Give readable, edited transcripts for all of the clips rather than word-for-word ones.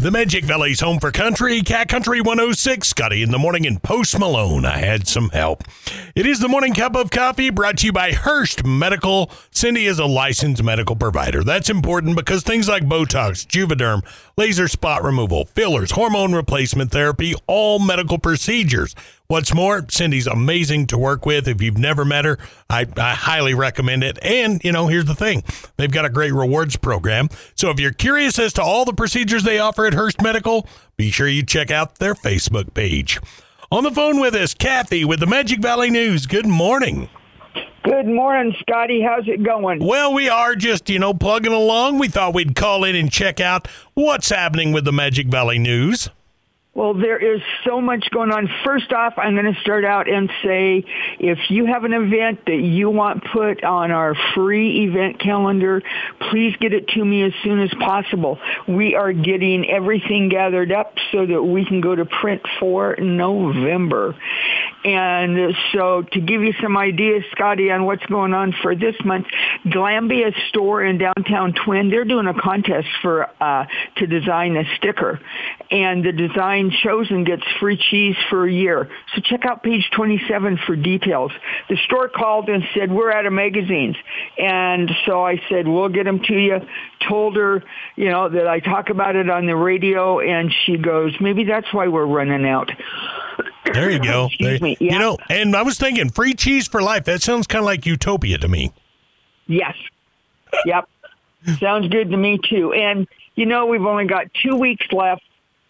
The Magic Valley's home for country, Cat Country 106, Scotty in the morning, and Post Malone. I had some help. It is the morning cup of coffee brought to you by Hearst Medical. Cindy is a licensed medical provider. That's important because things like Botox, Juvederm, laser spot removal, fillers, hormone replacement therapy, all medical procedures. What's more, Cindy's amazing to work with. If you've never met her, I highly recommend it. And, here's the thing. They've got a great rewards program. So if you're curious as to all the procedures they offer at Hearst Medical, be sure you check out their Facebook page. On the phone with us, Kathy with the Magic Valley News. Good morning. Good morning, Scotty. How's it going? Well, we are just, plugging along. We thought we'd call in and check out what's happening with the Magic Valley News. Well, there is so much going on. First off, I'm going to start out and say, if you have an event that you want put on our free event calendar, please get it to me as soon as possible. We are getting everything gathered up so that we can go to print for November. And so to give you some ideas, Scotty, on what's going on for this month, Glambia store in downtown Twin, they're doing a contest for to design a sticker. And the design chosen gets free cheese for a year. So check out page 27 for details. The store called and said, we're out of magazines. And so I said, we'll get them to you. Told her, that I talk about it on the radio. And she goes, maybe that's why we're running out. There you go. Excuse me. Yeah. And I was thinking free cheese for life. That sounds kind of like utopia to me. Yes. Yep. Sounds good to me too. And, we've only got 2 weeks left.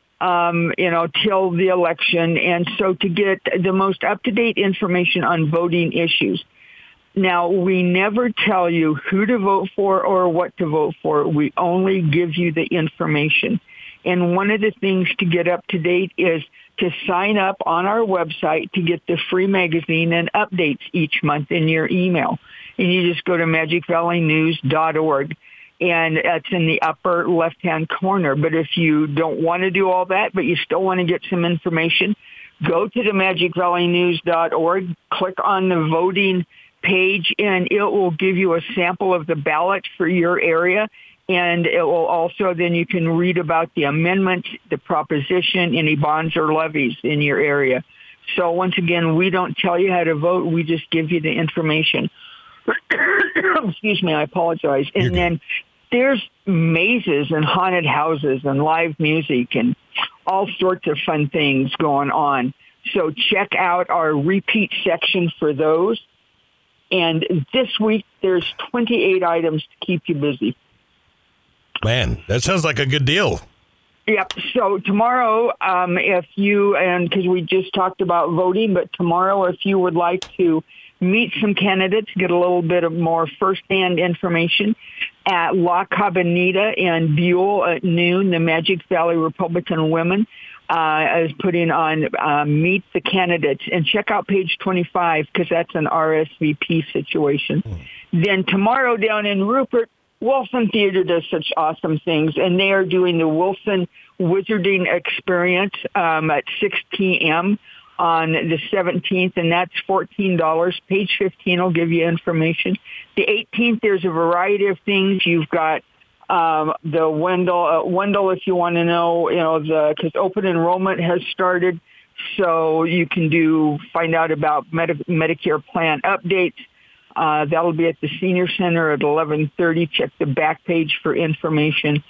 Till the election. And so to get the most up-to-date information on voting issues. Now, we never tell you who to vote for or what to vote for. We only give you the information. And one of the things to get up to date is to sign up on our website to get the free magazine and updates each month in your email. And you just go to magicvalleynews.org. And it's in the upper left-hand corner. But if you don't want to do all that, but you still want to get some information, go to the magicvalleynews.org, click on the voting page, and it will give you a sample of the ballot for your area. And it will also, then you can read about the amendment, the proposition, any bonds or levies in your area. So once again, we don't tell you how to vote. We just give you the information. Excuse me, I apologize. And then there's mazes and haunted houses and live music and all sorts of fun things going on. So check out our repeat section for those. And this week, there's 28 items to keep you busy. Man, that sounds like a good deal. Yep. So tomorrow, because we just talked about voting, but tomorrow, if you would like to meet some candidates, get a little bit of more firsthand information at La Cabanita and Buell at noon. The Magic Valley Republican Women is putting on Meet the Candidates. And check out page 25 because that's an RSVP situation. Then tomorrow down in Rupert, Wilson Theater does such awesome things, and they are doing the Wilson Wizarding Experience at 6 p.m. on the 17th, and that's $14. Page 15 will give you information. The 18th, there's a variety of things. You've got the Wendell, if you want to know, because open enrollment has started, so you can find out about Medicare plan updates. That'll be at the Senior Center at 11:30. Check the back page for information.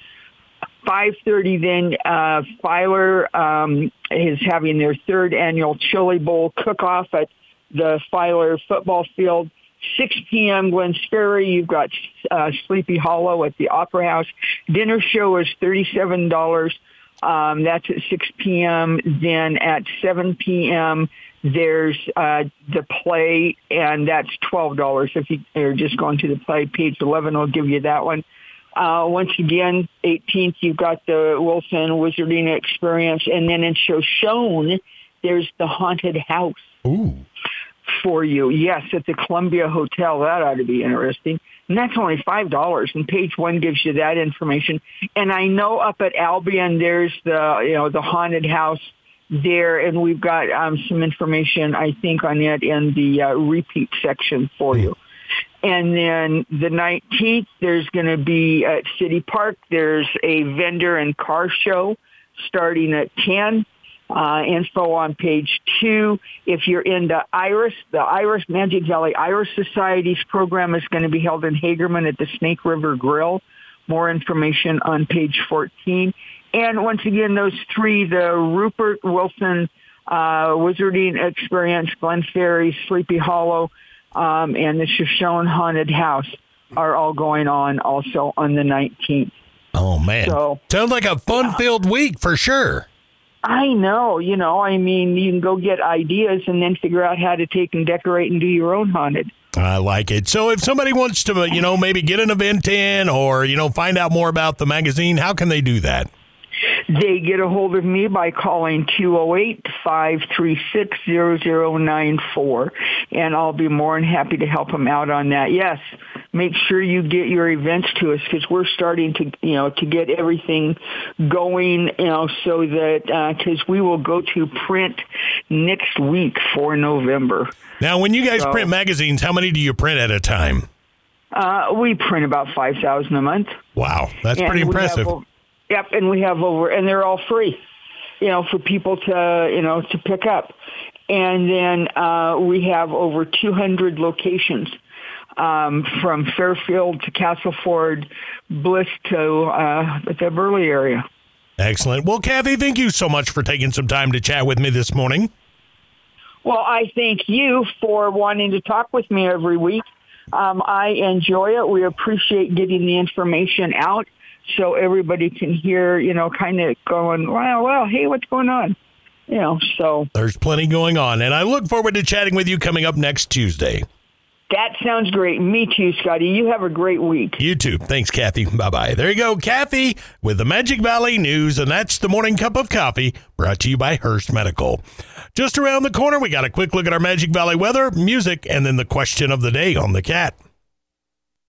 5:30 then, Filer is having their third annual Chili Bowl cook-off at the Filer football field. 6 p.m. Glen Ferry, you've got Sleepy Hollow at the Opera House. Dinner show is $37. That's at 6 p.m. Then at 7 p.m., there's the play, and that's $12. If you're just going to the play, page 11 will give you that one. Once again, 18th, you've got the Wilson Wizarding Experience, and then in Shoshone, there's the Haunted House. Ooh. For you. Yes, at the Columbia Hotel. That ought to be interesting. And that's only $5, and page 1 gives you that information. And I know up at Albion, there's the Haunted House there, and we've got some information, I think, on it in the repeat section for you. And then the 19th, there's going to be at City Park, there's a vendor and car show starting at 10. Info on page 2. If you're into Iris, the Iris Magic Valley Iris Society's program is going to be held in Hagerman at the Snake River Grill. More information on page 14. And once again, those 3, the Rupert Wilson Wizarding Experience, Glen Ferry, Sleepy Hollow, and the Shoshone Haunted House are all going on also on the 19th. Oh, man. So, sounds like a fun-filled week for sure. I know, you can go get ideas and then figure out how to take and decorate and do your own haunted. I like it. So if somebody wants to, maybe get an event in or, find out more about the magazine, how can they do that? They get a hold of me by calling 208-536-0094, and I'll be more than happy to help them out on that. Yes, make sure you get your events to us because we're starting to, to get everything going, so that, because we will go to print next week for November. Now, when you guys print magazines, how many do you print at a time? We print about 5,000 a month. Wow, that's pretty impressive. Yep, and we have and they're all free, for people to, to pick up. And then we have over 200 locations, from Fairfield to Castleford, Bliss to the Burley area. Excellent. Well, Kathy, thank you so much for taking some time to chat with me this morning. Well, I thank you for wanting to talk with me every week. I enjoy it. We appreciate getting the information out so everybody can hear, kind of going, well, hey, what's going on? So. There's plenty going on, and I look forward to chatting with you coming up next Tuesday. That sounds great. Me too, Scotty. You have a great week. You too. Thanks, Kathy. Bye-bye. There you go, Kathy, with the Magic Valley News, and that's the Morning Cup of Coffee, brought to you by Hearst Medical. Just around the corner, we got a quick look at our Magic Valley weather, music, and then the question of the day on the Cat.